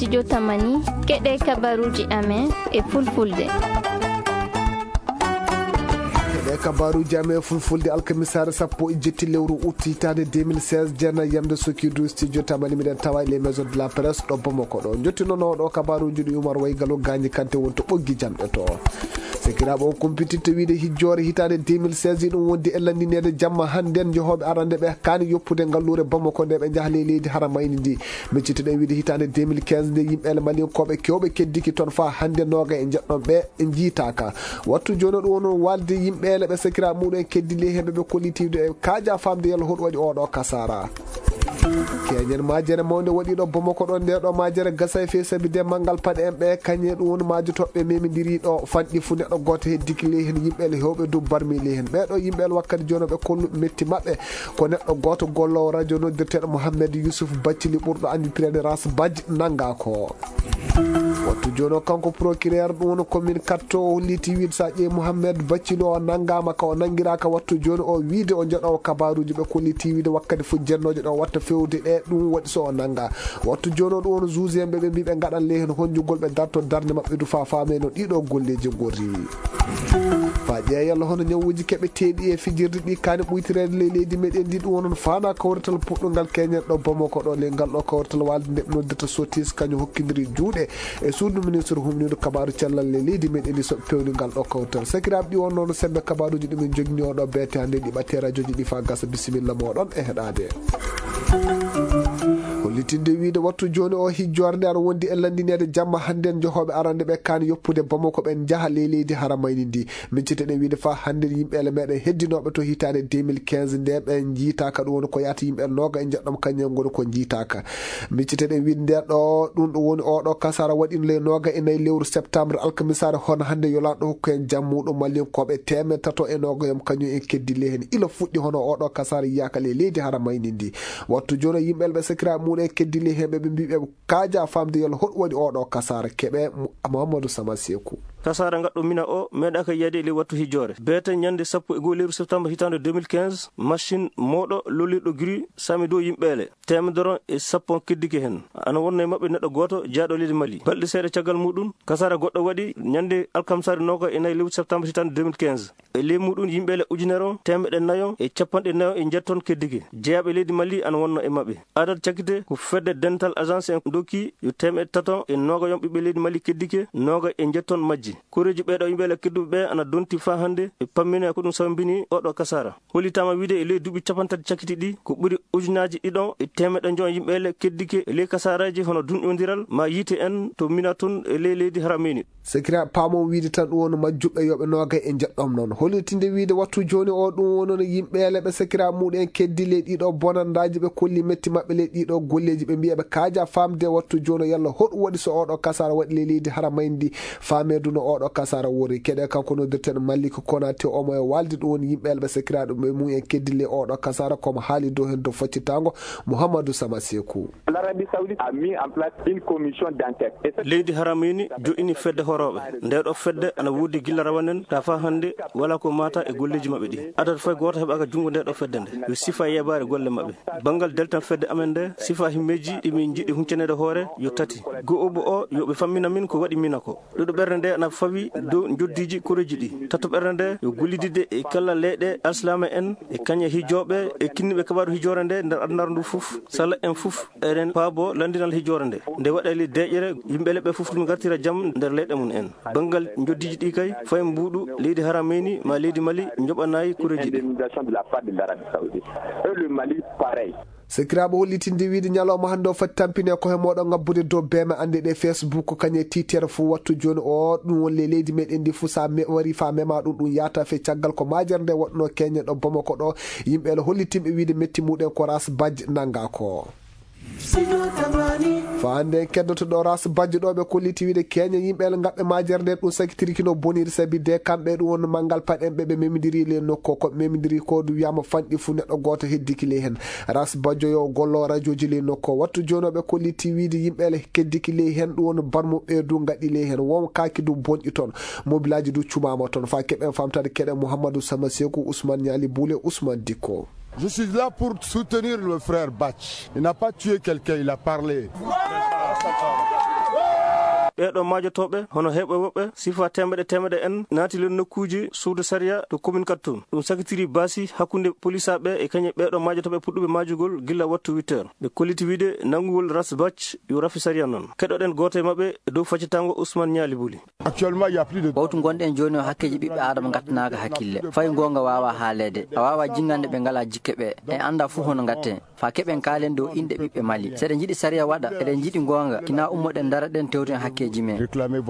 studio Tamani keɗe kabaruji amen e fulfulde. kabaruji amen fulfulde alkamisare sappo e jetti lewru août hitande 2016 jeena yamde sokidu studio Tamani miɗen tawa les maisons de la presse ɗo Bamako ɗo jottinono ɗo kabaruji ɗi Oumar Waygalo Gagny Kanté won to ɓoggi jamɗe to sekiraɓe on kumpitirto wiide hijjore hitande 2016 ɗum wondi e landinede jamma hannden jehoɓe arande ɓe kani yoppude ngallure Bamako nde ɓe jahale leydi haramayni ndi miccitoɗen wiide hitande 2015 nde yimɓele malinkoɓe kewɓe keddiki toon fa hande noga e jeɗɗon ɓe e jiitaka wattu joni ɗum won walde yimɓele ɓe sekira muɗum keddi le heɓe ɓe kollitivde e kaaja famde yalla hoɗum waɗi oɗo kasara keñen majere mawde waɗiɗo Bamako ɗon nde ɗo majere gasa e fe sabi de manggal paɗe en ɓe kañe ɗum woni majotoɓe memidiri ɗo fanɗi fu neɗɗo goto heddiki le hen yimɓele hewɓe dow barmi le hen ɓeɗo yimɓele wakkati joni ɓe kollu metti mabɓe ko neɗɗo goto gollowo radio noddirteɗo Mouhamed Youssouf Bathily ɓurɗo anditirede Ras Badji nanga ko wattu joni o kanko procureur ɗum woni commune katto o holliti wiide sa ƴeewi Mouhamed Bathily o nanggama ka o nanguiraka wattu joni o wiide o joɗowo kabaruji ɓe kolliti wiide wakkati fo jennojo ɗo watta fewde ɗe ɗum waɗi so o nangga wattu joni o ɗum woni juge en ɓe mbi ɓe gaɗan le hen honjugol ɓe darto darde mabɓe du fa faame no ɗiɗo golleji gori fa ƴeeyalla hono ñawuji keɓe teeɗi e fijirde ɗi kani ɓuytirede le leydi meɗen ndi ɗum wonon fana kawrital puɗɗogal keñen ɗo Bamako ɗo le ngal ɗo kawrital walde nde ɓe noddirta sotis kañum hokkidiri juuɗe e suudu ministre humniɗo kabaru cellal le leydi meɗen ndi soɓe pewni ngal ɗo kawrital sakiraɓe ɗi won noon sembe kabaruji ɗumen jogni oɗo beete hande ɗi ɓatte radio ji ɗi fa gasa bisimilla moɗon e heɗade hollitinde wiide wattu joni o hijjore nde aɗa wondi e landinede jamma hannden jehoɓe arande ɓe kani yoppude Bamako ɓen jaaha le leydi haramayni ndi micciteɗen wiide fa hande yimɓele meɗen heddinoɓe to hitande 2015 nde ɓe jiitaka ɗum woni ko yata yimɓele noga e jeɗɗom kañum goni ko jiitaka micciteɗen wiide nde ɗo ɗum ɗo woni oɗo kasara waɗino le noga e nayyi lewru septembre alkamisare hono hande yolaɗo hokku en jammuɗum mallinkoɓe temed tato e nogayom kañum en keddi le hen ila fuɗɗi hono oɗo kasara yiyaka le leydi haramayni ndi wattu joni yimɓele ɓe sakira muɗum e keddi le hen ɓe mbiɓe kaaja famde yalla hoɗum waɗi oɗo kasara keɓe Mamadou Sama Sekou kasara gaɗɗo mina o meeɗaka yiyade e ley wattu hijjore beete ñande 1 lewru septembre hitande 2015 machine moɗo lollirɗo gris sami dow yimɓele temedoro e 10 keddiki hen ana wonno e mabɓe neɗɗo goto jaaɗo leydi Mali balɗe seeɗa caggal muɗum kasara goɗɗo waɗi ñande alkamsare noga e nayyi lewru septembre hitande 2015 e ley muɗum yimɓele ujunere temedde nayo e capanɗe nayo e jetton keddiki jeeyaɓe leydi Mali ana wonno e mabɓe adad cakkite ko fedde dental agence en dokki yo temeɗɗe tato e nogayom ɓiɓɓe leydi Mali keddike noga e jetton majji kureji ɓeɗo yimɓele kedduɓe ɓe ana donti fa hande e pammine ko ɗum sawbini oɗo kasara hollitama wiide e ley duuɓi capantati cakkiti ɗi ko ɓuuri ujunaji ɗiɗon e temeɗɗe jon yimɓele keddike e ley kasaraji hono dunƴodiral ma yiite en to mina tun e ley leydi haramini sekira paamo wiide tan ɗum woni majjuɓe yoɓe noga e jeɗɗom noon hollitinde wiide wattu joni o ɗum wonon yimɓele ɓe sekira muɗum keddi le ɗiɗo bonandaji ɓe kolli metti mabɓe le ɗiɗo golleji ɓe mbiyaɓe kaaja famde wattu joni yalla hoɗum waɗi so oɗo kasara waɗi le leydi haramayni ndi fameduno oɗo kasara wori keɗe kanko noddirten Malick Konaté omo e walde ɗum woni yimɓele ɓe sekiraɗo ɓe mum en keddi le oɗo kasara komo haali dow hen dow faccitango Mouhamadou Sama Sekou. L'Arabie Saoudite a mis en place une commission d'enquête. Leydi haramini joɗini fedde horoɓe nde ɗo fedde ana wuudi gilla rawanen ta fa hande wala ko mata e golleji mabɓe ɗi adata fay goto heɓaka junggo nde ɗo fedde nde yo sifa yebare golle mabɓe banggal deltan fedde amen nde sifa himmeji ɗimin jiɗi huccanede hoore yo tati go'obo o yoɓe fammina min ko waɗi mina ko ɗuɗo ɓerde nde ana fawi dow joddiji koreji ɗi tatto ɓerde nde yo gollidide e kala leyɗe alslama en e kañe hijoɓe e kinniɓe kabaru hijore nde nder adunare ndu foof sala en foof eɗen paabo landinal hijore nde waɗali deƴƴere yimɓele ɓe foof ɗum gartira jaam nder leyɗe mum en banggal joddiji ɗi kay fay mbuɗu leydi harameni ma leydi Mali joɓanayi koreji ɗi sekiraɓe hollitinde wiide ñalawma hande o fati tampine koye moɗon ngabbude dow beeme ande ɗe Facebook kañe titere fo wattu joni o ɗum won le leydi meɗen ndi fo sa wari fa mema ɗum yata fe caggal ko majere nde waɗno keñe ɗo Bamako ɗo yimɓele hollitimɓe wiide metti muɗen ko Ras Badji nanga ko fa hande keddoto ɗo Ras Badji ɗo ɓe kolliti wiide keña yimɓele gaɓɓe majere nde ɗum sakkitiriki no boniri saabi de kamɓe ɗum won manggal paɗen ɓe memidiri le nokko koɓe memidiri ko du wiyama fanɗi fu neɗɗo goto heddiki le hen Ras Badji yo gollo radio ji le nokko wattu joni ɓe kolliti wiide yimɓele keddiki le hen ɗum won barmuɓe du gaɗi le hen won kaki du bonƴi toon mobilaji du cumama toon fa keɓen famtade keɗen Mouhamadou Sama Sekou Ousmane Niali Boulé Ousmane Dicko. Je suis là pour soutenir le frère Badji. Il n'a pas tué quelqu'un, il a parlé. ɓeɗo majotoɓe hono heɓɓe woɓɓe sifa temede en naati len nokkuji suudu saria to commune kattum ɗum sakitiri basi hakkunde polisaɓe e kañe ɓeɗo majotoɓe puɗɗuɓe majugol gilla wattu 8 heures ɓe kolliti wiide nangugol ras batch yo rafi saria noon keɗoɗen goto e mabɓe dow faccitango Ousmane Niali Bouli. bawtu gonɗen joni o hakkeji ɓiɓɓe adama gattanaka hakkille fay gonga wawa haalede a wawa jingande ɓe ngala jikke ɓe e anda fuu hono gatten fa keɓen kaalen dow inde ɓiɓɓe Mali seɗen jiiɗi saria waɗa eɗen jiiɗi gonga kina ummoɗen daraɗen tewten hakkeji men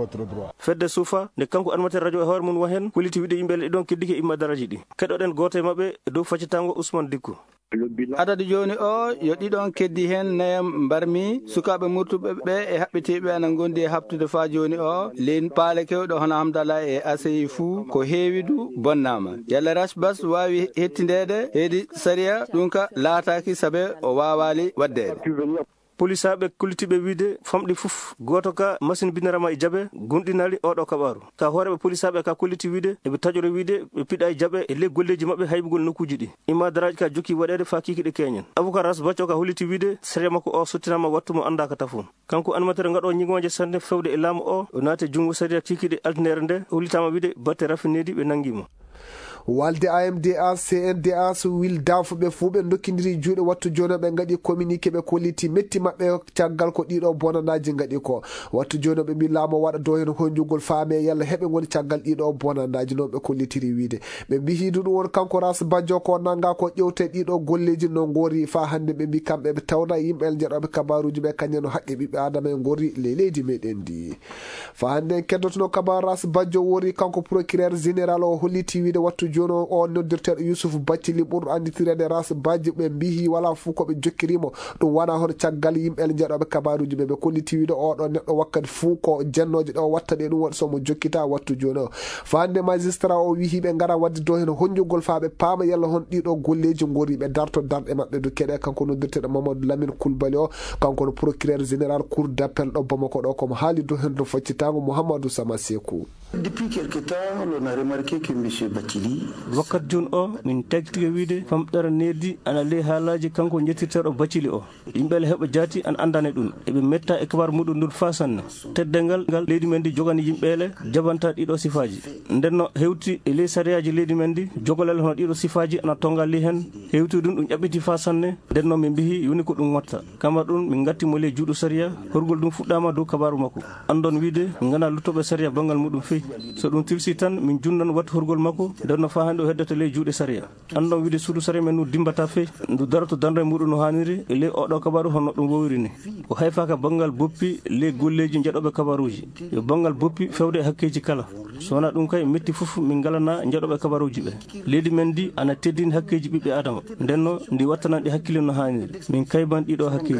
fedde suufa nde kanko animateur radio e hoore mum wahen koliti wiide yimɓe le ɗon keddike imma daraji ɗi keɗoɗen goto e mabɓe dow faccitango Ousmane Dikko. adadu joni o yo ɗiɗon keddi hen nayam mbarmi sukaɓe murtuɓe ɓe e haɓɓiteɓe ana gondi e habtude fa joni o leydi paale kewɗo hono Hamdallah e asayi fuu ko heewidu bonnama yalla rasbas wawi hettindede heedi saria ɗum ka laataki saabe o wawali waddede. polisaɓe kollitiɓe wiide famɗi fof goto ka machine binarama e jaaɓe gonɗinali oɗo kaɓaru ka hooreɓe polisaɓe ka kolliti wiide eɓe taƴore wiide ɓe piɗa e jaaɓe e ley golleji mabɓe haybugol nokkuji ɗi imma daraji ka jokki waɗede fa kikiɗe keñen avocat ras bacco ka holliti wiide saria makko o sottinama wattu mo andaka tafum kanko animateur gaɗo ñigoje sanne fewde e laamu o naate junggo saria kikiɗe altinere nde hollitama wiide batte rafinedi ɓe nanguimo. walde AMDA CNDA so wildafu ɓe fuu ɓe dokkidiri juuɗe wattu joni ɓe gaɗi communiqué ɓe kolliti metti mabɓe caggal ko ɗiɗo bonanaji gaɗi ko wattu joni ɓe mbi laamo waɗa dow hen honjugol faame yalla heɓe goni caggal ɗiɗo bonanaji noon ɓe kollitiri wiide ɓe mbi hiidu ɗum won kanko ras badio ko nanga ko ƴewte ɗiɗo golleji no gori fa hande ɓe mbi kamɓe ɓe tawna yimɓe jeeɗoɓe kabaruji ɓe kañen no haqqe ɓiɓɓe adama e gori leydi meɗen ndi fa hande keddotono kabaru ras badio wori kanko procureur général o holliti wiide wattu joni o noddirteɗo Youssouf Bathily ɓurɗo anditirede ras badji ɓe mbihi wala fuu koɓe jokkirimo ɗum wona hono caggal yimɓe jeeɗoɓe kabaruji ɓe kolliti wiide oɗo neɗɗo wakkati fuu ko jennoje ɗo watta ɗe ɗum waɗi somo jokkita wattu joni o fa hande magistrat o wi hiɓe gara wadde dow hen honjugol fa ɓe paama yalla hon ɗiɗo golleji gori ɓe darto darɗe mabɓe do keɗe kanko noddirteɗo Mamadou Lamine Coulibaly o kanko no procureur général cour d'appel ɗo Bamako ɗo komo haali dow hen ɗo faccitango Mouhamadou Sama Sekou. Depuis quelque temps, on a remarqué que M. Bathily wakkati joni o min tagtike wiide famɗere neddi ana ley haalaji kanko jettirteɗo Bathily o yimɓele heɓa jaati an andane ɗum eɓe metta e kabaru muɗum ndun fa sanne teddel ngal leydi men ndi jogani yimɓele jabanta ɗiɗo sifaji ndenno hewti e ley sariyaji leydi men ndi jogolel hono ɗiɗo sifaji ana tongali hen hewti ɗum ɗum ƴaɓɓiti fa sanne ndenno min mbihi yoni ko ɗum watta kama ɗum min gattimo ley juuɗo saria horgol ɗum fuɗɗama dow kabaru makko andon wiide gana luttoɓe saria banggal muɗum feyi so ɗum tirsi tan min junnan wattu horgol makko ndenno fa hande o heddata ley juuɗe saria andon wiide suudu saria men nu dimbata feyi ndu darto dandre muɗum no hanniri e ley oɗo kabaru hono ɗum wowiri ni o hayfaka banggal boppi ley golleji jeeɗoɓe kabaruji yo banggal boppi fewde e hakkeji kala so wona ɗum kay metti foof min galana jeeɗoɓe kabaruji ɓe leydi men ndi ana teddini hakkeji ɓiɓɓe adama ndenno ndi wattananɗi hakkille no hanniri min kayban ɗiɗo hakkeji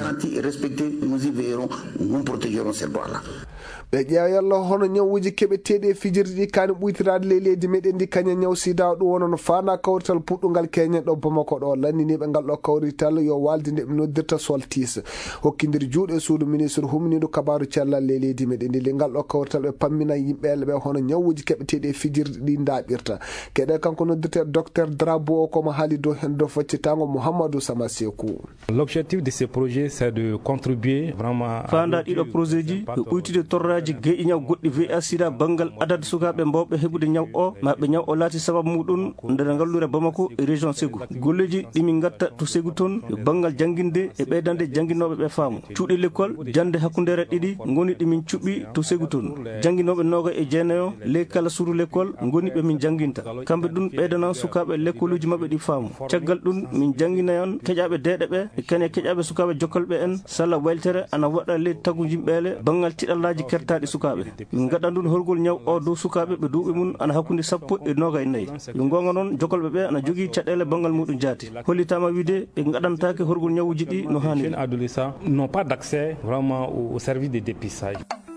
ɓe ƴeewa yalla hono ñawuji keɓeteɗi e fijirde ɗi kani ɓuytirade ley leydi meɗen ndi kañum ñaw sida ɗum wona no fana kawrital puɗɗugal keñen ɗo Bamako ɗo lanniniɓe ngal ɗo kawrital yo walde nde ɓe noddirta soltis hokkidiri juuɗe suudu ministre humniɗo kabaru cellal ley leydi meɗen ndi le ngal ɗo kawrital ɓe pammina yimɓele ɓe hono ñawuji keɓeteɗi e fijirde ɗi daɓirta keɗe kanko noddirte docteur Drabo o komo haali dow hen do faccitango Mouhamadou Sama Sekou. L'objectif de ces projets c'est de contribuer vraiment fanda ɗiɗo projet ji ɓe ɓuytude torraji geƴƴi ñaw goɗɗi VIH sida banggal adade sukaɓe mbawɓe heɓude ñaw o maɓe ñaw o laati sababu muɗum nder ngallure Bamako e région Ségou golleji ɗimin gatta to Ségou toon yo banggal jangguinde e ɓeydande jangguinoɓe ɓe faamu cuuɗi l'école jande hakkundere ɗiɗi goni ɗimin cuɓɓi to Ségou toon jangguinoɓe noga e jeenayo ley kala suudu l'école goni ɓe min jangguinta kamɓe ɗum ɓeydana sukaɓe l'école uji mabɓe ɗi faamu caggal ɗum min jangguinayon keƴaɓe deeɗe ɓe e kane keƴaɓe sukaɓe jokkalɓe en salla weltere ana waɗa ley taggu yimɓele banggal tiɗallaji kertaɗi sukaɓe min gaɗa ɗum horgol ñaw o dow sukaɓe ɓe duuɓi mum ana hakkude 14 yo gonga noon jokolɓe ɓe ana jogui caɗele banggal muɗum jaati hollitama wiide ɓe gaɗantake horgol ñawuji ɗi no hanniri adolescents n'ont pas d'accès vraiment au service de dépistage.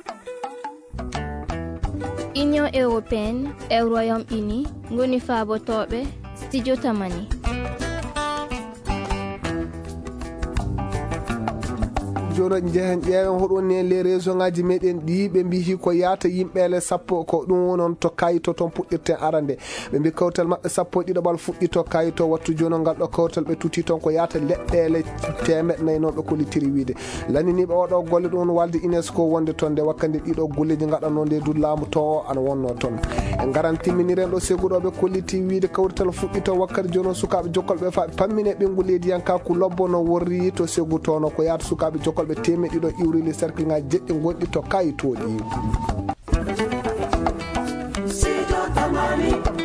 Union européenne e Royaume-Uni goni faabotoɓe studio tamani jono jehen ƴeewen hoɗon ne les région ngaji meɗen ɗi ɓe mbi ko yaata yimɓele sappo ko ɗum wonon to kayito toon puɗɗirte arande ɓe mbi kawtal mabɓe sappo e ɗiɗoɓal fuɗɗi to kayito wattu jono ngal ɗo kawtal ɓe tuti toon ko yaata leɗɗele temeɗe nayyi noon ɓe kollitiri wiide laniniɓe oɗo golle ɗum walde UNESCO wonde toon nde wakkande ɗiɗo golleji gaɗanno nde du laamu to ana wonno toon en garan timminiren ɗo seguɗoɓe kolliti wiide kawrital fuɗɗi to wakkati joni sukaɓe jokkolɓe fa pammine ɓenggu leydi yankaku lobbo no worri to segu tono ko yaata sukaɓe jokkolɓe temeɗe ɗiɗo iwrili cercle ngaji jeɗɗi gonɗi to kayitoɗi.